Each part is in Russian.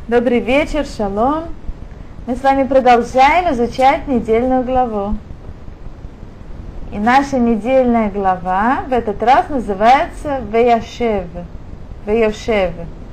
Добрый вечер, шалом. Мы с вами продолжаем изучать недельную главу. И наша недельная глава в этот раз называется Ваяшев. Ваяшев.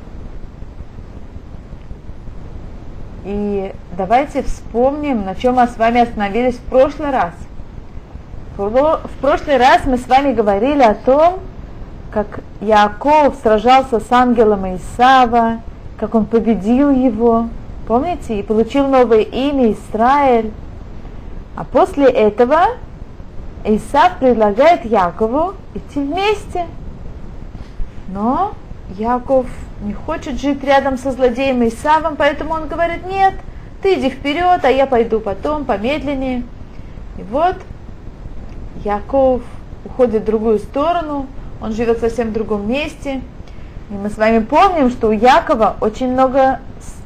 И давайте вспомним, на чем мы с вами остановились в прошлый раз. В прошлый раз мы с вами говорили о том, как Яаков сражался с ангелом Исава, как он победил его, помните, и получил новое имя Израиль. А после этого Исав предлагает Яакову идти вместе. Но Яаков не хочет жить рядом со злодеем Исавом, поэтому он говорит: нет, ты иди вперед, а я пойду потом, помедленнее. И вот Яаков уходит в другую сторону, он живет совсем в другом месте. И мы с вами помним, что у Якова очень много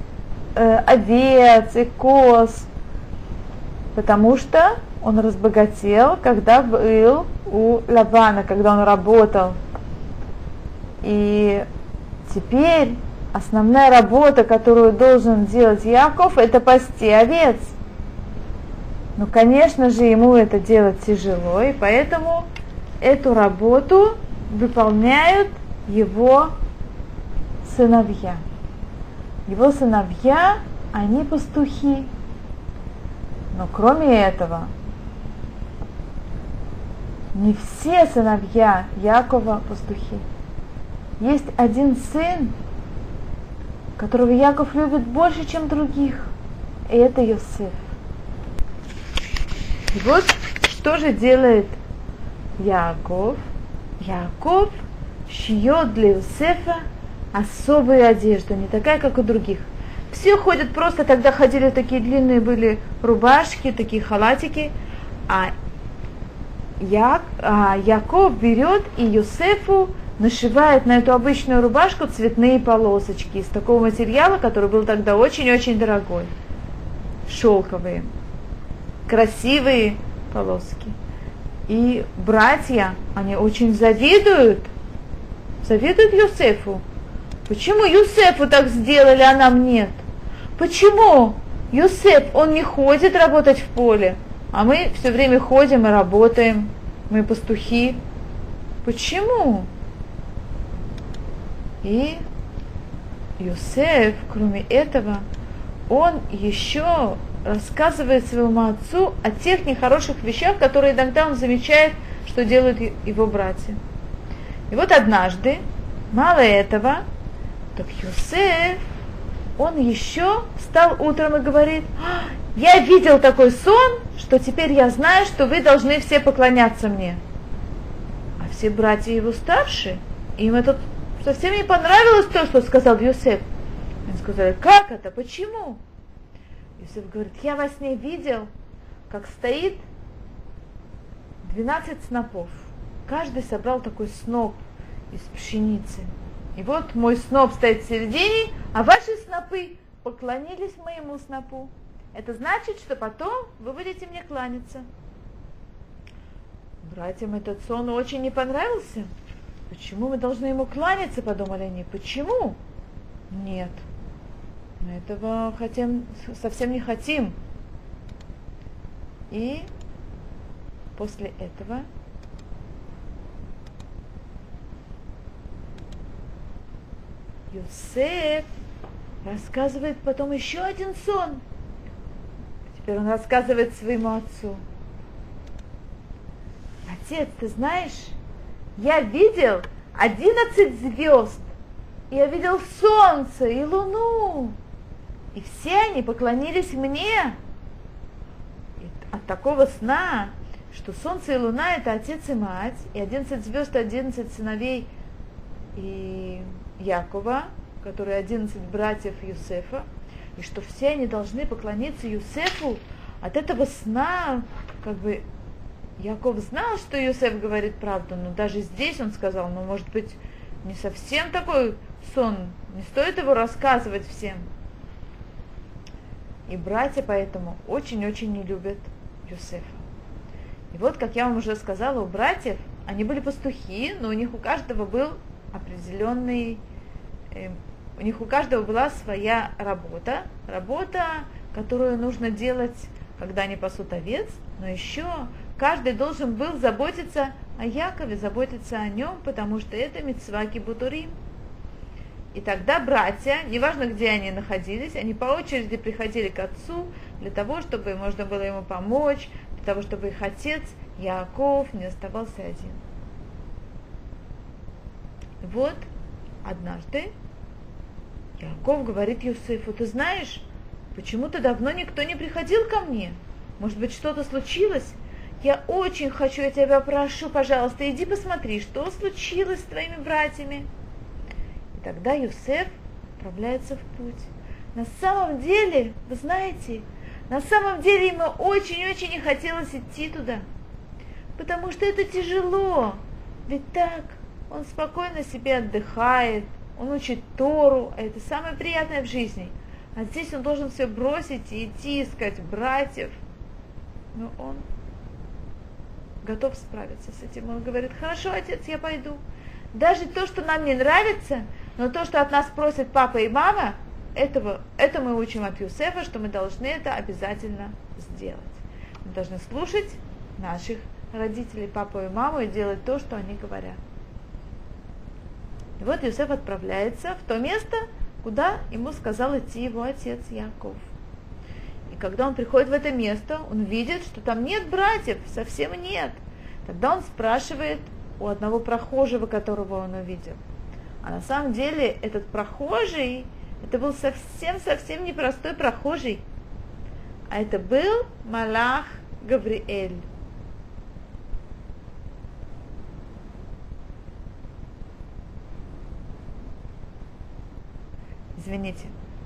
овец и коз, потому что он разбогател, когда был у Лавана, когда он работал. И теперь основная работа, которую должен делать Яков, это пасти овец. Но, конечно же, ему это делать тяжело, и поэтому эту работу выполняют его сыновья. Его сыновья, они пастухи. Но кроме этого, не все сыновья Якова пастухи. Есть один сын, которого Яков любит больше, чем других, и это Йосеф. И вот что же делает Яаков? Яаков шьет для Йосефа особую одежду, не такая, как у других. Все ходят просто, тогда ходили такие длинные были рубашки, такие халатики, а Яаков берет и Йосефу нашивает на эту обычную рубашку цветные полосочки из такого материала, который был тогда очень-очень дорогой. Шелковые, красивые полоски. И братья, они очень завидуют Йосефу. Почему Йосефу так сделали, а нам нет? Почему Йосеф, он не ходит работать в поле, а мы все время ходим и работаем, мы пастухи? Почему? И Йосеф, кроме этого, он еще рассказывает своему отцу о тех нехороших вещах, которые иногда он замечает, что делают его братья. И вот однажды, мало этого, так Йосеф, он еще встал утром и говорит: я видел такой сон, что теперь я знаю, что вы должны все поклоняться мне. А все братья его старшие, им это совсем не понравилось то, что сказал Йосеф. Они сказали: как это, почему? Йосеф говорит: я во сне видел, как стоит 12 снопов. Каждый собрал такой сноп из пшеницы. И вот мой сноп стоит в середине, а ваши снопы поклонились моему снопу. Это значит, что потом вы будете мне кланяться. Братьям этот сон очень не понравился. Почему мы должны ему кланяться, подумали они. Почему? Нет. Мы этого совсем не хотим. И после этого Йосеф рассказывает потом еще один сон. Теперь он рассказывает своему отцу: отец, ты знаешь, я видел 11 звезд, и я видел солнце и луну, и все они поклонились мне. И от такого сна, что солнце и луна — это отец и мать, и 11 звезд — 11 сыновей и Якова, которые 11 братьев Йосефа, и что все они должны поклониться Йосефу, от этого сна, Яков знал, что Йосеф говорит правду, но даже здесь он сказал: может быть, не совсем такой сон, не стоит его рассказывать всем. И братья поэтому очень-очень не любят Йосефа. И вот, как я вам уже сказала, у братьев, они были пастухи, но у них у каждого был определенный у них у каждого была своя работа, которую нужно делать, когда они пасут овец, но еще каждый должен был заботиться о Якове, заботиться о нем, потому что это мицва кибутурим. И тогда братья, неважно где они находились, они по очереди приходили к отцу для того, чтобы можно было ему помочь, для того, чтобы их отец Яаков не оставался один. Вот однажды Яаков говорит Йосефу: ты знаешь, почему-то давно никто не приходил ко мне. Может быть, что-то случилось? Я очень хочу, я тебя прошу, пожалуйста, иди посмотри, что случилось с твоими братьями. И тогда Йосеф отправляется в путь. На самом деле, вы знаете, на самом деле ему очень-очень не хотелось идти туда, потому что это тяжело. Ведь так, он спокойно себе отдыхает, он учит Тору, а это самое приятное в жизни. А здесь он должен все бросить и идти искать братьев. Но он готов справиться с этим. Он говорит: хорошо, отец, я пойду. Даже то, что нам не нравится, но то, что от нас просят папа и мама, это мы учим от Йосефа, что мы должны это обязательно сделать. Мы должны слушать наших родителей, папу и маму, и делать то, что они говорят. И вот Йосеф отправляется в то место, куда ему сказал идти его отец Яаков. И когда он приходит в это место, он видит, что там нет братьев, совсем нет. Тогда он спрашивает у одного прохожего, которого он увидел. А на самом деле этот прохожий, это был совсем непростой прохожий, а это был Малах Гавриэль. Извините.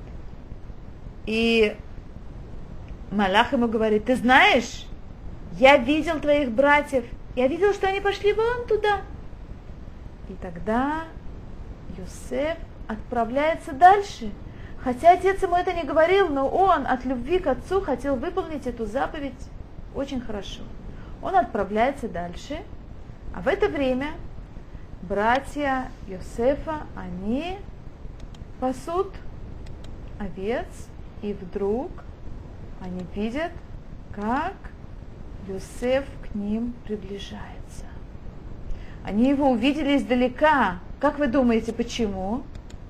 И Малах ему говорит: ты знаешь, я видел твоих братьев, я видел, что они пошли вон туда. И тогда Йосеф отправляется дальше. Хотя отец ему это не говорил, но он от любви к отцу хотел выполнить эту заповедь очень хорошо. Он отправляется дальше, а в это время братья Йосефа, они пасут овец, и вдруг они видят, как Йосеф к ним приближается. Они его увидели издалека. Как вы думаете, почему?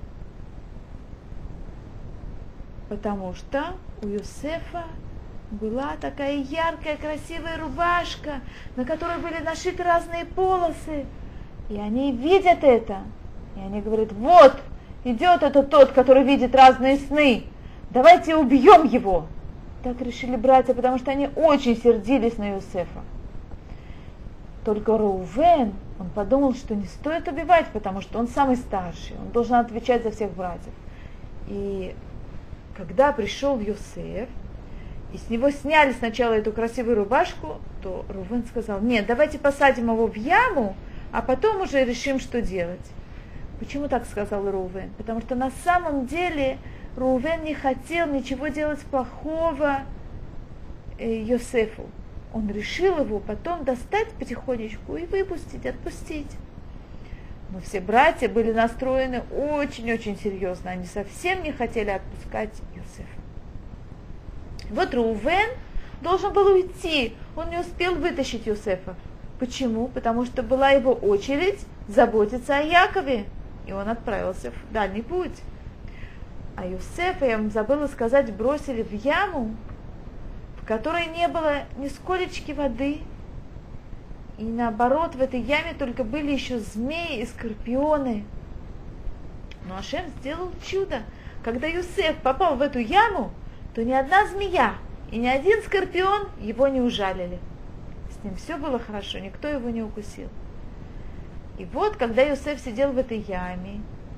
Потому что у Йосефа была такая яркая, красивая рубашка, на которой были нашиты разные полосы. И они видят это. И они говорят: вот, идет это тот, который видит разные сны. Давайте убьем его. Так решили братья, потому что они очень сердились на Йосефа. Только Реувен, он подумал, что не стоит убивать, потому что он самый старший, он должен отвечать за всех братьев. И когда пришел Йосеф, и с него сняли сначала эту красивую рубашку, то Реувен сказал: нет, давайте посадим его в яму, а потом уже решим, что делать. Почему так сказал Реувен? Потому что на самом деле Реувен не хотел ничего делать плохого Йосефу. Он решил его потом достать потихонечку и выпустить, отпустить. Но все братья были настроены очень-очень серьезно. Они совсем не хотели отпускать Йосефа. Вот Реувен должен был уйти. Он не успел вытащить Йосефа. Почему? Потому что была его очередь заботиться о Якове. И он отправился в дальний путь. А Йосефа, я вам забыла сказать, бросили в яму, в которой не было ни сколечки воды. И наоборот, в этой яме только были еще змеи и скорпионы. Но Ашем сделал чудо. Когда Йосеф попал в эту яму, то ни одна змея и ни один скорпион его не ужалили. С ним все было хорошо, никто его не укусил. И вот, когда Йосеф сидел в этой яме,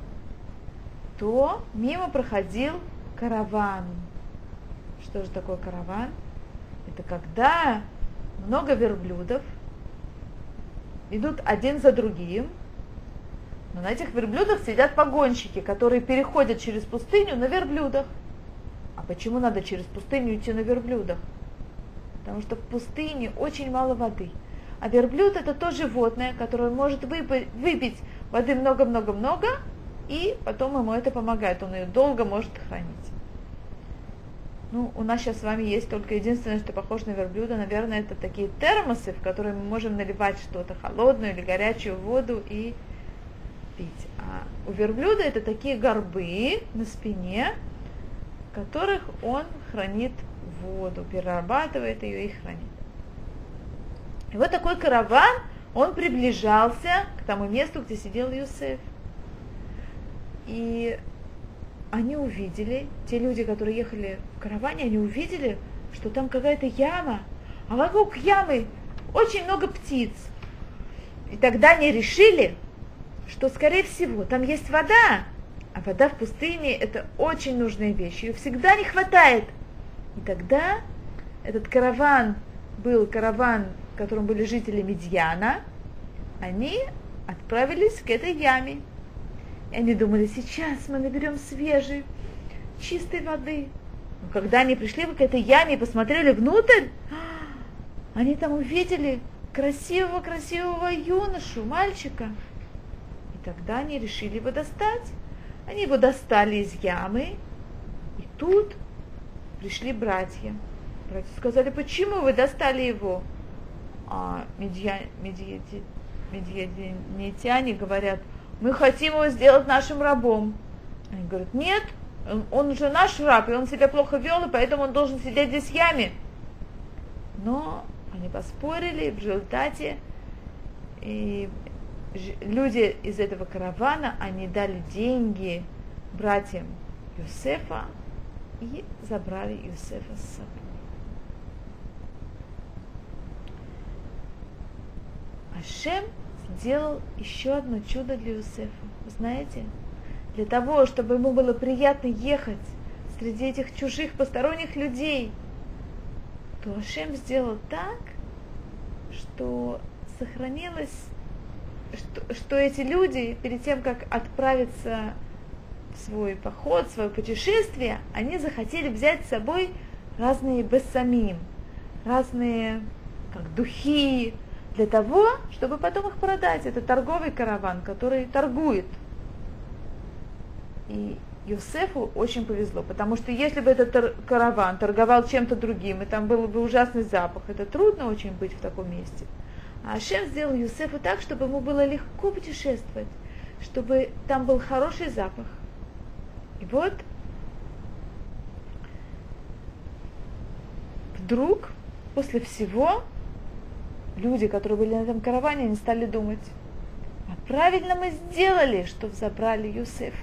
то мимо проходил караван. Что же такое караван? Это когда много верблюдов идут один за другим, но на этих верблюдах сидят погонщики, которые переходят через пустыню на верблюдах. А почему надо через пустыню идти на верблюдах? Потому что в пустыне очень мало воды. А верблюд — это то животное, которое может выпить воды много-много-много и потом ему это помогает, он ее долго может хранить. Ну, у нас сейчас с вами есть только единственное, что похоже на верблюда, наверное, это такие термосы, в которые мы можем наливать что-то холодное или горячую воду и пить. А у верблюда это такие горбы на спине, в которых он хранит воду, перерабатывает ее и хранит. И вот такой караван, он приближался к тому месту, где сидел Йосеф. И они увидели, те люди, которые ехали в караване, они увидели, что там какая-то яма, а вокруг ямы очень много птиц. И тогда они решили, что, скорее всего, там есть вода, а вода в пустыне – это очень нужная вещь, ее всегда не хватает. И тогда этот караван был караван, в котором были жители Медьяна, они отправились к этой яме. И они думали, сейчас мы наберем свежей, чистой воды. Но когда они пришли к этой яме и посмотрели внутрь, они там увидели красивого юношу, мальчика. И тогда они решили его достать. Они его достали из ямы, и тут пришли братья. Братья сказали, почему вы достали его? А медианитяне говорят, мы хотим его сделать нашим рабом. Они говорят, нет, он уже наш раб, и он себя плохо вел, и поэтому он должен сидеть здесь в яме. Но они поспорили, в результате и люди из этого каравана, они дали деньги братьям Йосефа и забрали Йосефа с собой. Ашем сделал еще одно чудо для Йосефа. Вы знаете, для того, чтобы ему было приятно ехать среди этих чужих, посторонних людей, то Ашем сделал так, что сохранилось, что эти люди, перед тем, как отправиться в свой поход, в свое путешествие, они захотели взять с собой разные бессамим, разные как духи, для того, чтобы потом их продать. Это торговый караван, который торгует. И Йосефу очень повезло, потому что если бы этот караван торговал чем-то другим, и там был бы ужасный запах, это трудно очень быть в таком месте. А Ашем сделал Йосефу так, чтобы ему было легко путешествовать, чтобы там был хороший запах. И вот вдруг, после всего, люди, которые были на этом караване, они стали думать, а правильно мы сделали, что забрали Йосефа.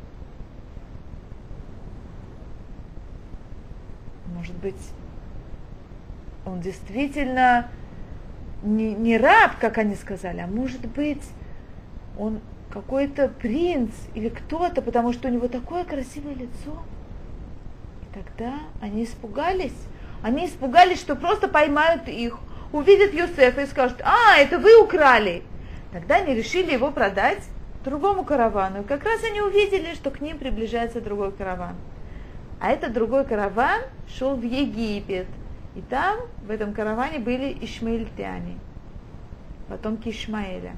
Может быть, он действительно не раб, как они сказали, а может быть, он какой-то принц или кто-то, потому что у него такое красивое лицо. И тогда они испугались. Они испугались, что просто поймают их, увидят Йосефа и скажут, это вы украли. Тогда они решили его продать другому каравану. И как раз они увидели, что к ним приближается другой караван. А этот другой караван шел в Египет. И там, в этом караване, были ишмаильтяне, потомки Ишмаэля.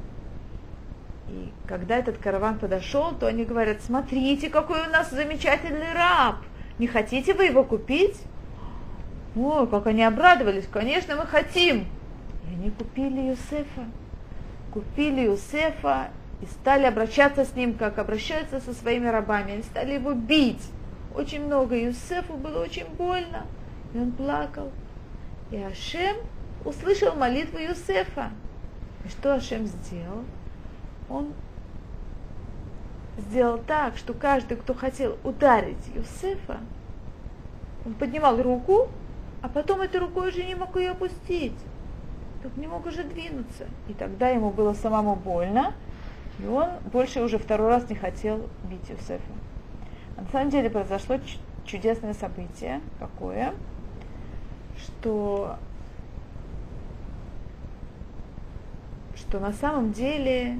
И когда этот караван подошел, то они говорят, смотрите, какой у нас замечательный раб. Не хотите вы его купить? Ой, как они обрадовались, конечно, мы хотим. И они купили Йосефа и стали обращаться с ним, как обращаются со своими рабами. Они стали его бить. Очень много. Йосефу было очень больно. И он плакал. И Ашем услышал молитву Йосефа. И что Ашем сделал? Он сделал так, что каждый, кто хотел ударить Йосефа, он поднимал руку, а потом этой рукой уже не мог ее опустить. Так не мог уже двинуться. И тогда ему было самому больно, и он больше уже второй раз не хотел бить Йосефа. На самом деле произошло чудесное событие. Какое? Что на самом деле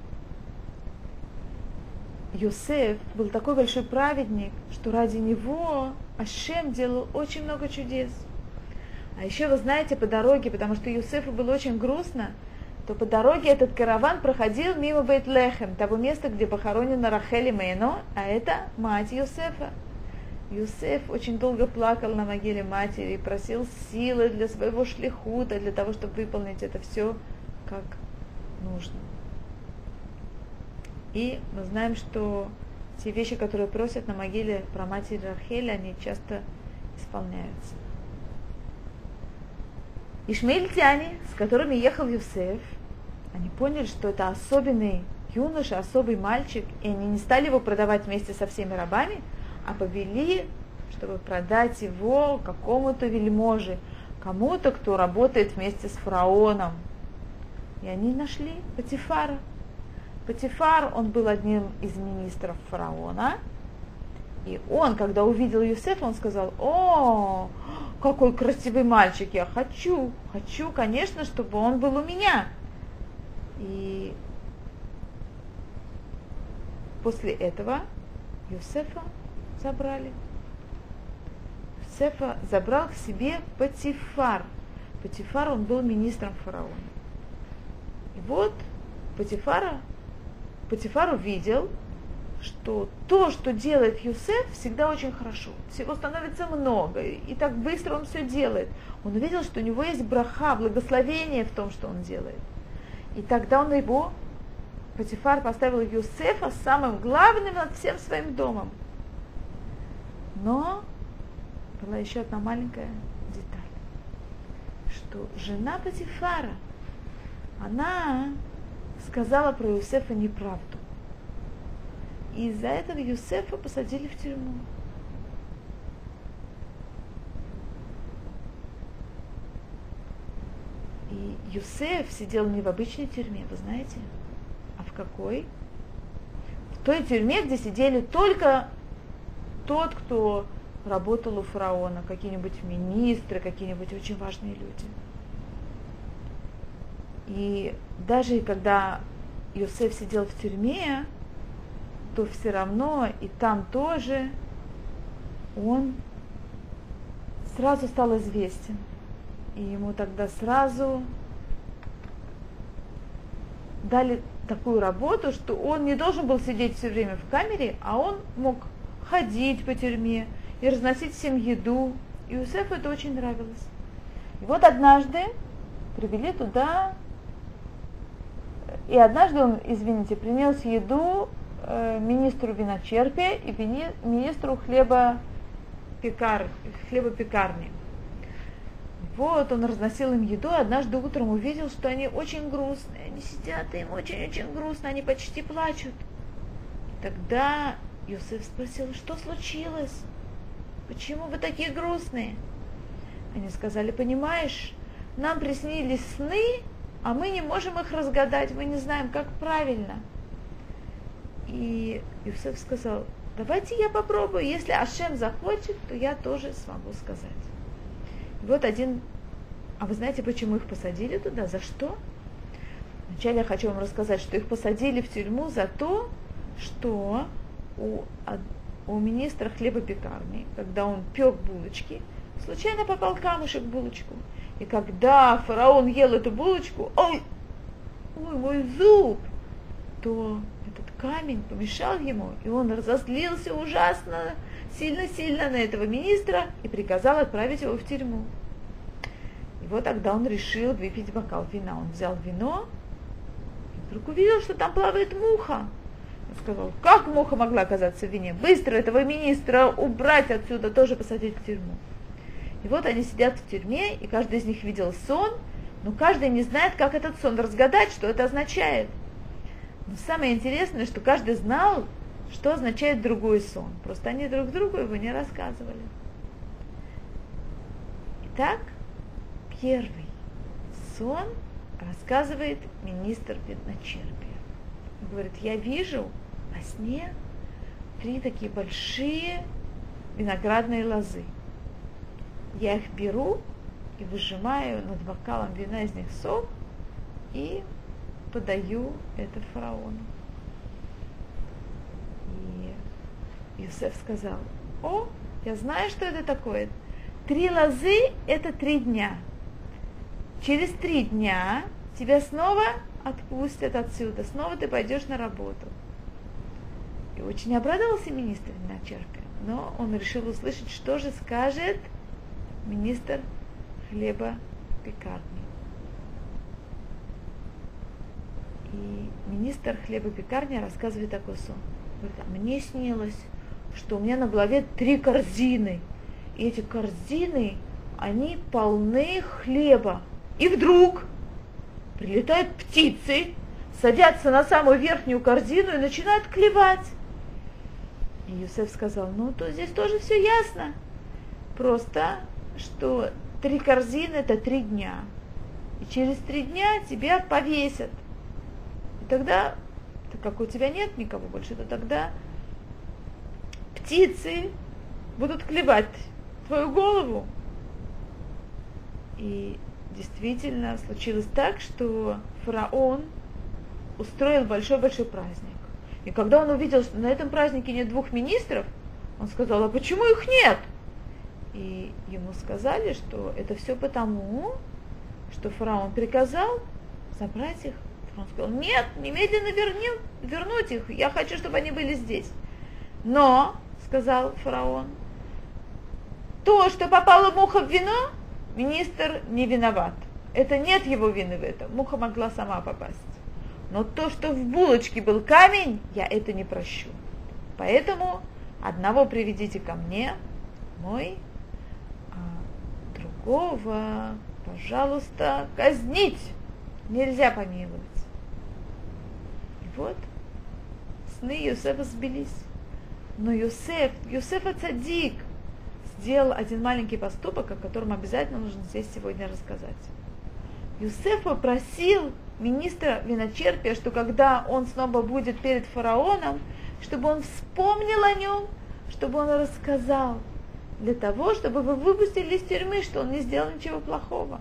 Йосеф был такой большой праведник, что ради него Ашем делал очень много чудес. А еще вы знаете, по дороге, потому что Йосефу было очень грустно, то по дороге этот караван проходил мимо Бейт-Лехем, того места, где похоронена Рахель Имейно, а это мать Йосефа. Йосеф очень долго плакал на могиле матери, просил силы для своего шлихута, для того, чтобы выполнить это все как нужно. И мы знаем, что те вещи, которые просят на могиле про матери Рахель, они часто исполняются. Ишмаильтяне, с которыми ехал Йосеф, они поняли, что это особенный юноша, особый мальчик, и они не стали его продавать вместе со всеми рабами, а повели, чтобы продать его какому-то вельможе, кому-то, кто работает вместе с фараоном. И они нашли Потифара. Потифар, он был одним из министров фараона, и он, когда увидел Йосефа, он сказал: о, какой красивый мальчик, я хочу, конечно, чтобы он был у меня. И после этого Йосефа забрали. Йосефа забрал к себе Потифар. Потифар, он был министром фараона. И вот Потифар увидел, что то, что делает Йосеф, всегда очень хорошо. Всего становится много, и так быстро он все делает. Он увидел, что у него есть браха, благословение в том, что он делает. И тогда Потифар поставил Йосефа самым главным над всем своим домом. Но была еще одна маленькая деталь, что жена Потифара, она сказала про Йосефа неправду. И из-за этого Йосефа посадили в тюрьму. И Йосеф сидел не в обычной тюрьме, вы знаете, а в какой? В той тюрьме, где сидели только тот, кто работал у фараона, какие-нибудь министры, какие-нибудь очень важные люди. И даже когда Йосеф сидел в тюрьме, то все равно и там тоже он сразу стал известен. И ему тогда сразу дали такую работу, что он не должен был сидеть все время в камере, а он мог ходить по тюрьме и разносить всем еду. И Йосефу это очень нравилось. И вот однажды привели туда, и однажды он, принес еду министру виночерпия и министру хлебопекарни. Вот он разносил им еду, и однажды утром увидел, что они очень грустные. Они сидят, и им очень-очень грустно, они почти плачут. Тогда Йосеф спросил: что случилось? Почему вы такие грустные? Они сказали: понимаешь, нам приснились сны, а мы не можем их разгадать, мы не знаем, как правильно. И Йосеф сказал: давайте я попробую, если Ашем захочет, то я тоже смогу сказать. И вот а вы знаете, почему их посадили туда? За что? Вначале я хочу вам рассказать, что их посадили в тюрьму за то, что у министра хлебопекарни, когда он пек булочки, случайно попал камушек в булочку. И когда фараон ел эту булочку, ой, мой зуб, то этот камень помешал ему, и он разозлился ужасно, сильно-сильно на этого министра и приказал отправить его в тюрьму. И вот тогда он решил выпить бокал вина. Он взял вино и вдруг увидел, что там плавает муха. Он сказал: как муха могла оказаться в вине? Быстро этого министра убрать отсюда, тоже посадить в тюрьму. И вот они сидят в тюрьме, и каждый из них видел сон, но каждый не знает, как этот сон разгадать, что это означает. Но самое интересное, что каждый знал, что означает другой сон. Просто они друг другу его не рассказывали. Итак, первый сон рассказывает министр виночерпия. Он говорит: я вижу во сне 3 такие большие виноградные лозы. Я их беру и выжимаю над бокалом вина из них сок и подаю это фараону. И Йосеф сказал: о, я знаю, что это такое. 3 лозы – это 3 дня. Через 3 дня тебя снова отпустят отсюда, снова ты пойдешь на работу. И очень обрадовался министр виночерпия, но он решил услышать, что же скажет министр хлебопекарни. И министр хлебопекарни рассказывает такой сон. Говорит, а мне снилось, что у меня на голове 3 корзины. И эти корзины, они полны хлеба. И вдруг прилетают птицы, садятся на самую верхнюю корзину и начинают клевать. И Йосеф сказал, ну, то здесь тоже все ясно. Просто, что 3 корзины это 3 дня. И через 3 дня тебя повесят. И тогда, так как у тебя нет никого больше, то тогда птицы будут клевать твою голову. И действительно случилось так, что фараон устроил большой-большой праздник. И когда он увидел, что на этом празднике нет 2 министров, он сказал, а почему их нет? И ему сказали, что это все потому, что фараон приказал забрать их. Он сказал, нет, немедленно вернуть их, я хочу, чтобы они были здесь. Но, сказал фараон, то, что попала муха в вино, министр не виноват. Это нет его вины в этом, муха могла сама попасть. Но то, что в булочке был камень, я это не прощу. Поэтому одного приведите ко мне, мой, а другого, пожалуйста, казнить. Нельзя помиловать. И вот сны Йосефа сбились. Но Йосеф цадик, сделал один маленький поступок, о котором обязательно нужно здесь сегодня рассказать. Йосеф попросил министра виночерпия, что когда он снова будет перед фараоном, чтобы он вспомнил о нем, чтобы он рассказал, для того, чтобы вы выпустили из тюрьмы, что он не сделал ничего плохого.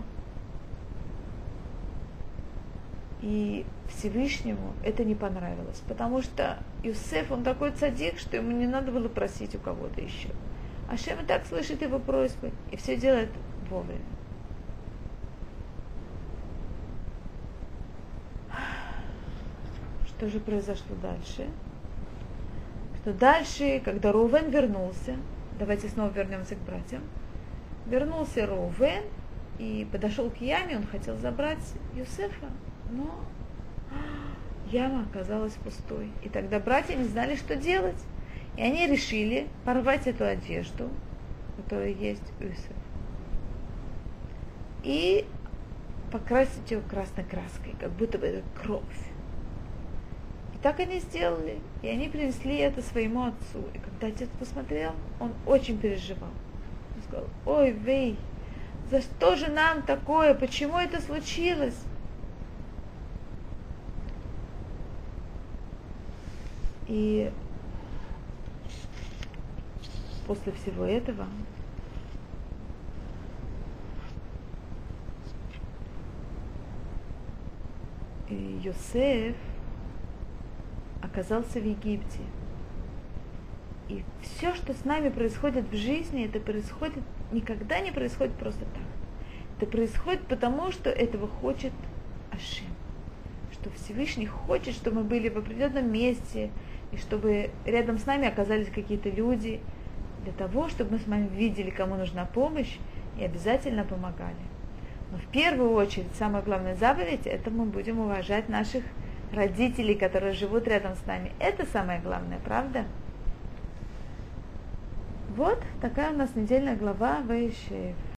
И Всевышнему это не понравилось, потому что Йосеф, он такой цадик, что ему не надо было просить у кого-то еще. Ашем и так слышит его просьбы и все делает вовремя. Что же произошло дальше? Что дальше, когда Рувен вернулся, давайте снова вернемся к братьям, вернулся Рувен и подошел к яме, он хотел забрать Йосефа, но яма оказалась пустой. И тогда братья не знали, что делать. И они решили порвать эту одежду, которая есть у Йосефа, и покрасить ее красной краской, как будто бы это кровь. И так они сделали. И они принесли это своему отцу. И когда отец посмотрел, он очень переживал. Он сказал, ой, вей, за что же нам такое? Почему это случилось? И после всего этого Йосеф оказался в Египте. И все, что с нами происходит в жизни, это происходит, никогда не происходит просто так. Это происходит потому, что этого хочет Ашем. Что Всевышний хочет, чтобы мы были в определенном месте, и чтобы рядом с нами оказались какие-то люди, для того, чтобы мы с вами видели, кому нужна помощь, и обязательно помогали. Но в первую очередь, самая главная заповедь, это мы будем уважать наших родителей, которые живут рядом с нами. Это самое главное, правда? Вот такая у нас недельная глава Ваишев.